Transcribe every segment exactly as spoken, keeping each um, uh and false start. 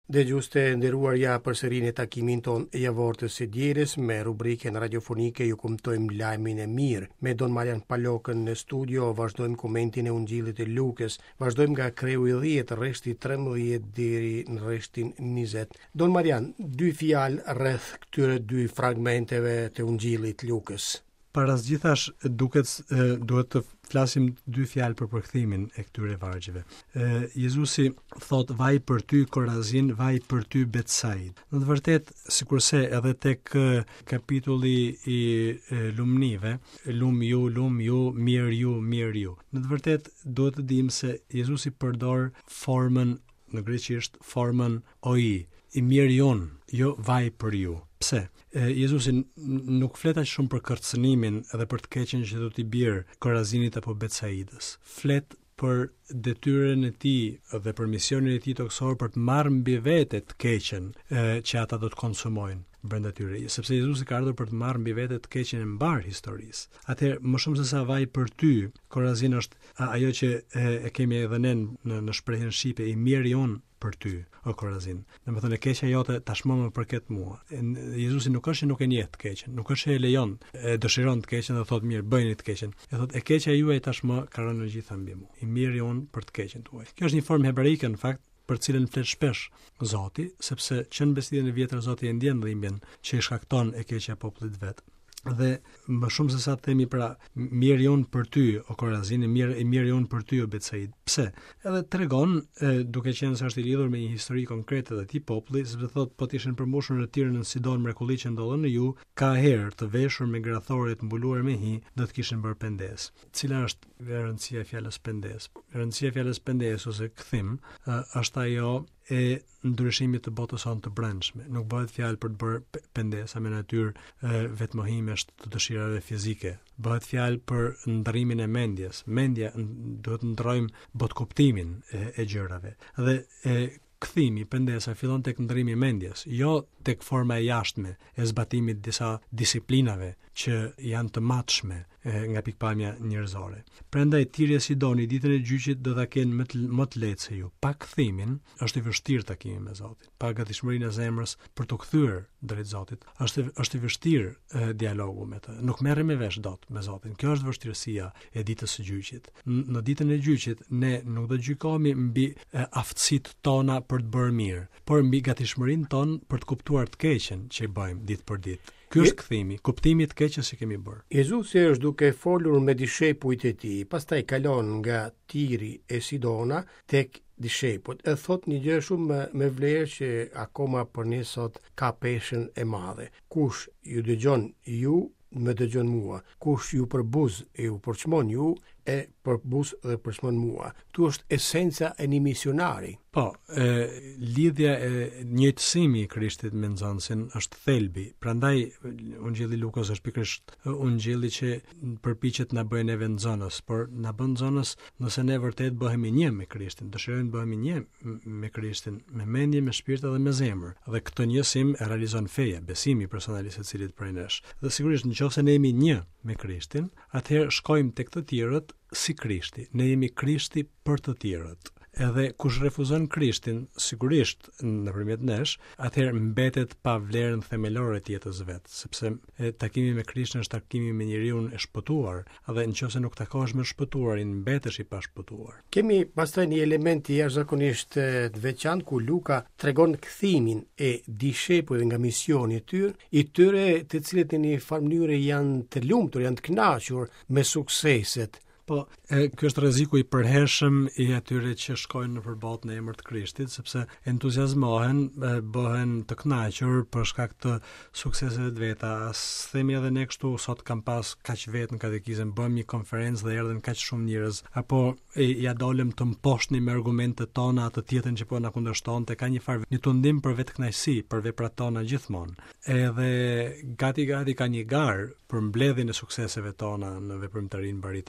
Dhe gjuste nderuar ja përsëri në takimin ton e javortës së dielës me rubrikën radiofonike ju kumtojmë lajmin e mirë. Me Don Marian Palokën në studio vazhdojmë komentin e Ungjillit të Lukës, vazhdojmë nga kreu i dhjetë rreshti trembëdhjetë deri në rreshtin njëzet. Don Marian, dy fjalë rreth këtyre dy fragmenteve të Ungjillit të Lukës. Para zgjithash duket duhet të flasim dy fjalë për përkthimin e këtyre vargjeve. Jezusi thot vaj për ty Korazin, vaj për ty Betsaid. Në të vërtetë, sikurse edhe tek kapitulli i lumnive, lum ju, lum ju, mirë ju, mirë ju. Në të vërtetë duhet të dimë se Jezusi përdor formën në greqisht formën oi, i mirë jon, jo vaj për ju. Pse? Jezusi nuk flet aq shumë për kërcënimin edhe për të keqen që do t'i bjerë Korazinit apo Betsaidës. Flet për detyrën e tij dhe për misionin e tij toksor për të marrë mbi vete të keqen që ata do të konsumojnë brenda tyre, sepse Jezusi ka ardhur për të marrë mbi vete të keqen e mbar historisë. Atëherë, më shumë se sa vaj për ty, Korazin është ajo që e, e kemi edhe ne në, në shprehjen shqipe, i mirë jon për ty, o Korazin. Domethënë e keqja jote tashmë më përket mua. Jezusi nuk është që nuk e njeh të keqen, nuk është që e lejon, e dëshiron të keqen dhe thotë mirë, bëjeni të keqen. E thotë e keqja juaj tashmë ka rënë në gjitha mbi mua. I mirë jon për të keqen tuaj. Kjo është një formë hebraike në fakt për cilën flet shpesh Zoti, sepse që në besëdhjen e vjetër Zoti e ndjen dhimbjen që i shkakton e keqja e popullit vet. Dhe më shumë se sa të themi pra mirë jon për ty o Korazin, mirë i mirë jon për ty o Betsaid. Pse? Edhe tregon e, duke qenë se është i lidhur me një histori konkrete të atij populli, sepse thotë po të ishin përmbushur në Tirën në Sidon mrekulli që ndodhen në ju, ka herë të veshur me grathore të mbuluar me hi, do të kishin bërë pendes. Cila është rëndësia e fjalës pendes? Rëndësia e fjalës pendes ose kthim është ajo e ndryshimit të botës sonë të brendshme. Nuk bëhet fjalë për të bërë pendesa me natyrë vetmohimesh të dëshirave fizike. Bëhet fjalë për ndërrimin e mendjes. Mendja duhet të ndrojmë botkuptimin e, e gjërave. Dhe e, kthimi, pendesa fillon tek ndërrimi i mendjes, jo tek forma e jashtme e zbatimit disa disiplinave që janë të matshme nga pikpamja njerëzore. Prandaj Tiri e Sidoni ditën e gjyqit do ta kenë më të, më të lehtë se ju. Pa kthimin është i vështirë takimi me Zotin. Pa gatishmërinë e zemrës për të kthyer drejt Zotit, është është i vështirë e, dialogu me të. Nuk merrem me vesh dot me Zotin. Kjo është vështirësia e ditës së gjyqit. N- në ditën e gjyqit ne nuk do gjykohemi mbi aftësitë tona për të bërë mirë, por mbi gatishmërinë tonë për të kuptuar të keqen që i bëjmë ditë për ditë. Ky është kthimi, kuptimi i të keqes që kemi bërë. Jezusi është duke folur me dishepujt e tij, pastaj kalon nga Tiri e Sidona tek dishepujt. E thot një gjë shumë me vlerë që akoma për ne sot ka peshën e madhe. Kush ju dëgjon ju, më dëgjon mua. Kush ju përbuz e ju përçmon ju, e përbuz dhe përçmon mua. Tu është esenca e një misionari. Po, e, lidhja e njëjtësimi i Krishtit me nxënësin është thelbi. Prandaj Ungjilli Lukës është pikërisht ungjilli që përpiqet na bëjë neve nxënës, por na bën nxënës nëse ne vërtet bëhemi një me Krishtin, dëshirojmë të bëhemi një me Krishtin, me mendje, me shpirt dhe me zemër. Dhe këtë njësim e realizon feja, besimi personalisht secilit prej nesh. Dhe sigurisht nëse ne jemi një me Krishtin, atëherë shkojmë tek të tjerët si Krishti. Ne jemi Krishti për të tjerët. Edhe kush refuzon Krishtin, sigurisht nëpërmjet nesh, atëherë mbetet pa vlerën themelore të jetës vet, sepse e, takimi me Krishtin është takimi me njeriu e shpëtuar, dhe nëse nuk takohesh me shpëtuarin, mbetesh i pa shpëtuar. Kemi pastaj një element i jashtëzakonisht të veçantë ku Luka tregon kthimin e dishepujve nga misioni i tyre, i tyre të cilët në një farë mënyrë janë të lumtur, janë të kënaqur me sukseset. Po, e, ky është rreziku i përhershëm i atyre që shkojnë në përballje në emër të Krishtit, sepse entuziazmohen, e, bëhen të kënaqur për shkak të sukseseve të veta. As themi edhe ne kështu, sot kam pas kaq vet në katekizëm, bëjmë një konferencë dhe erdhën kaq shumë njerëz, apo e, ja dolëm të mposhtni me argumentet tona atë tjetrën që po na kundërshtonte, ka një farë një tundim për vetkënaqësi, për veprat tona gjithmonë. Edhe gati gati ka një garë për mbledhjen e sukseseve tona në veprimtarinë mbaritore edhe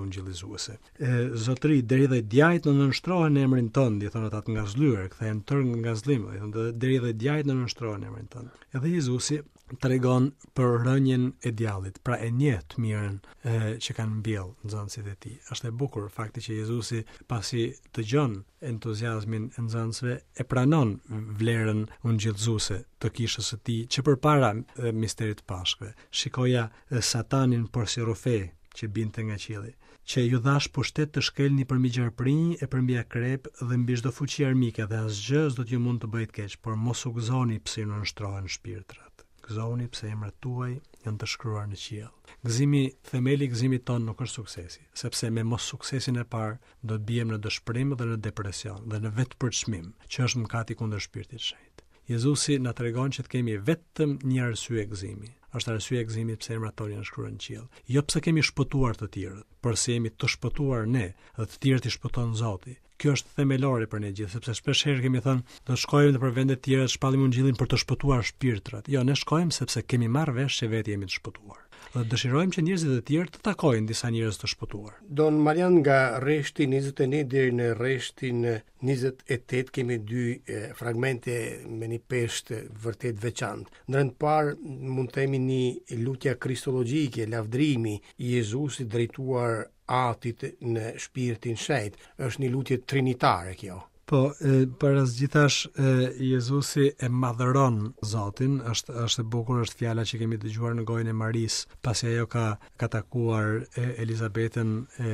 ungjillizuese. Zotëri deri dhe djajt në nënshtrohen në emrin tënd, i thonë ata të ngazlyer, kthehen tërë nga ngazllimi, i thonë deri dhe djajt në nënshtrohen në emrin tënd. Edhe Jezusi tregon për rënjen e djallit, pra e njeh të mirën e, që kanë mbjell nxënësit e tij. Është e bukur fakti që Jezusi pasi dëgjon entuziazmin e nxënësve e pranon vlerën ungjillëzuese të kishës së tij që përpara e, misterit të Pashkëve. Shikoja e, Satanin por si rufe që binte nga qielli, që ju dhash pushtet të shkelni përmi gjarprinj e përmi akrep dhe mbi çdo fuqi armike dhe asgjë s'do t'ju mund të bëjt keq, por mos u gëzoni pse ju nënshtrohen shpirtrat. Gëzoni pse emrat tuaj janë të shkruar në qiell. Gëzimi, themeli i gëzimit ton nuk është suksesi, sepse me mos suksesin e parë do të bijem në dëshpërim dhe në depresion dhe në vetë përçmim, që është mëkati kundër shpirtit shenjtë. Jezusi na tregon që të kemi vetëm një arsye gëzimi. Është arsye e gëzimit pse emrat tonë janë shkruar në qiell. Jo pse kemi shpëtuar të tjerët, por se jemi të shpëtuar ne dhe të tjerët i shpëton Zoti. Kjo është themelore për ne gjithë, sepse shpesh herë kemi thënë do shkojmë nëpër vende të tjera të shpallim ungjillin për të shpëtuar shpirtrat. Jo, ne shkojmë sepse kemi marrë vesh që vetë jemi të shpëtuar. Dhe dëshirojmë që njerëzit e tjerë të takojnë disa njerëz të shpëtuar. Don Marian, nga rreshti njëzet e një deri në rreshtin njëzet e tetë kemi dy e, fragmente me një peshë vërtet veçantë. Ndër të parë mund të themi një lutja kristologjike, lavdrimi i Jezusit drejtuar Atit në shpirtin shenjtë. Është një lutje trinitare kjo. Po, e, për asgjithash Jezusi e madhëron Zotin, është është e bukur, është fjala që kemi dëgjuar në gojën e Maris, pasi ajo ka ka takuar e, Elizabetën e,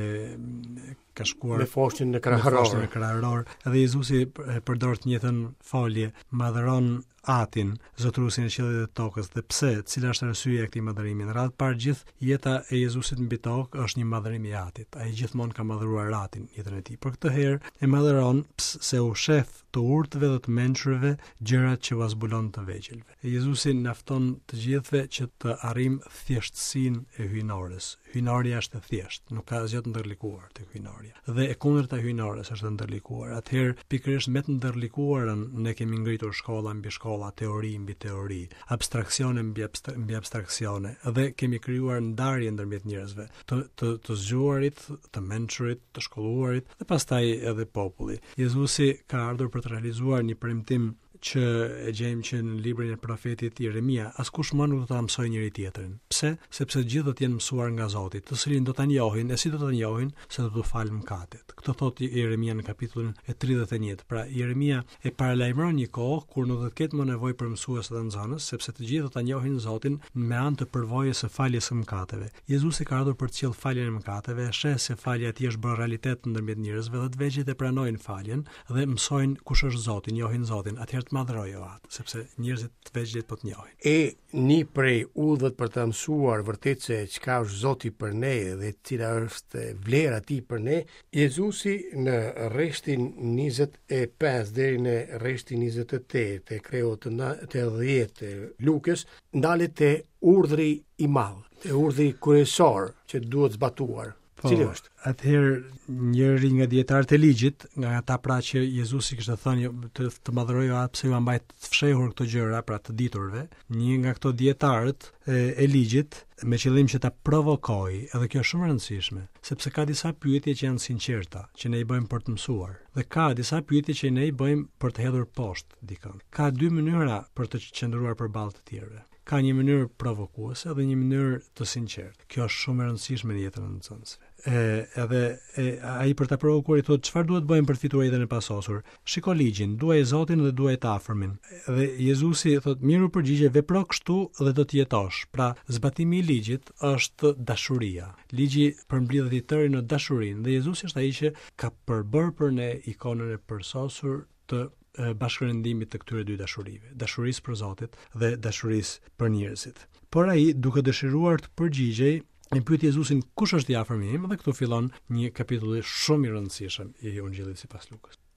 ka shkuar me foshtin në krahëror. Në krahëror, edhe Jezusi përdor të njëjtën folje, madhëron Atin, Zotrusin e qiellit dhe tokës. Dhe pse? Cila është arsyeja e këtij madhërimi? Në radhë parë gjithë jeta e Jezusit mbi tokë është një madhërim i Atit. Ai gjithmonë ka madhëruar Atin jetën e tij. Por këtë herë e madhëron se u shef të urtëve dhe të mençurve gjërat që u zbulon të vegjëlve. E Jezusi na fton të gjithëve që të arrijm thjeshtësinë e hyjnores. Hyjnoria është e thjeshtë, nuk ka asgjë të ndërlikuar tek hyjnoria. Dhe e kundërta e hyjnores është e ndërlikuar. Atëherë pikërisht me të ndërlikuarën ne kemi ngritur shkolla mbi shkolla, teori mbi teori, abstraksione mbi, abstra- mbi abstraksione, dhe kemi krijuar ndarje ndërmjet njerëzve, të të, të zgjuarit, të mençurit, të shkolluarit dhe pastaj edhe populli. Jezusi ka ardhur për të realizuar një premtim që e gjejmë që në librin e profetit Jeremia, askush më nuk do ta mësojë njëri tjetrin. Pse? Sepse të gjithë do të jenë mësuar nga Zoti, të cilin do ta njohin, e si do ta njohin, se do të falë mëkatet. Këtë thot Jeremia në kapitullin e tridhjetë e një. Pra Jeremia e paralajmëron një kohë kur nuk do të ketë më nevojë për mësues dhe nxënës, sepse të gjithë do ta njohin Zotin me anë të përvojës së faljes së mëkateve. Jezusi ka ardhur për të sjellë faljen e mëkateve, sheh se falja e tij është bërë realitet ndërmjet njerëzve dhe të vegjëlit e pranojnë faljen dhe mësojnë kush është Zoti, njohin Zotin. Atëherë të madhrojë atë, sepse njerëzit të vegjëlit po të njohin. E një prej udhëve për të mësuar vërtet se çka është Zoti për ne dhe cila është vlera e tij për ne, Jezusi në rreshtin njëzet e pesë deri në rreshtin njëzet e tetë e kreu të dhjetë Lukës, ndalet te urdhri i madh, te urdhri kryesor që duhet zbatuar. Po, Cili është? Atëherë njëri nga dietarët e ligjit, nga ata pra që Jezusi kishte thënë të, të madhrojë atë pse ju mbajt të fshehur këto gjëra, pra të diturve, një nga këto dietarët e, e ligjit me qëllim që ta provokojë, edhe kjo është shumë e rëndësishme, sepse ka disa pyetje që janë sinqerta, që ne i bëjmë për të mësuar, dhe ka disa pyetje që ne i bëjmë për të hedhur poshtë dikon. Ka dy mënyra për të qëndruar përballë të tjerëve. Ka një mënyrë provokuese dhe një mënyrë të sinqertë. Kjo është shumë e rëndësishme në jetën e nxënësve. E, edhe e, ai për ta provokuar i thotë çfarë duhet bëjmë për të fituar jetën e pasosur. Shiko ligjin, duaj Zotin dhe duaj të afërmin. Dhe Jezusi thotë miru përgjigje, vepro kështu dhe do të jetosh. Pra zbatimi i ligjit është dashuria. Ligji përmbledh i tërë në dashurinë dhe Jezusi është ai që ka përbërë për ne ikonën e përsosur të bashkërendimit të këtyre dy dashurive, dashurisë për Zotit dhe dashurisë për njerëzit. Por ai, duke dëshiruar të përgjigjej, e pyet Jezusin kush është i afërmi im, dhe këtu fillon një kapitull shumë i rëndësishëm i Ungjillit sipas Lukës.